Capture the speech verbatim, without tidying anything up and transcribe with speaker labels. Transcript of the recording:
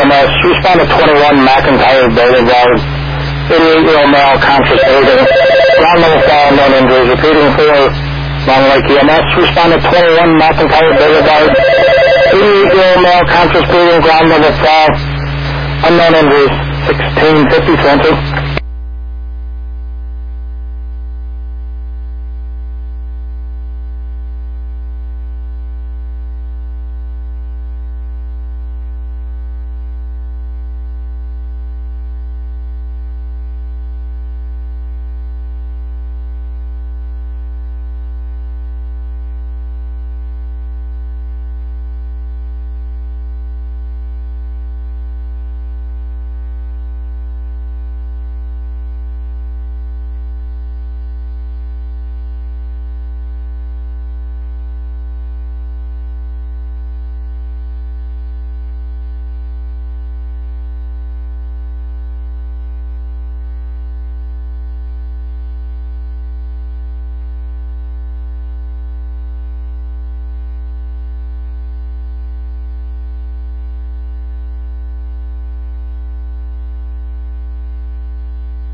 Speaker 1: M S. Respond to twenty-one McIntyre Boulevard. eighty-eight-year-old male, conscious breathing. Ground level fall, unknown injuries. Repeating for Long Lake E M S. Respond to twenty-one McIntyre Boulevard. eighty-eight-year-old male, conscious breathing. Ground level fall, unknown injuries. sixteen fifty twenty.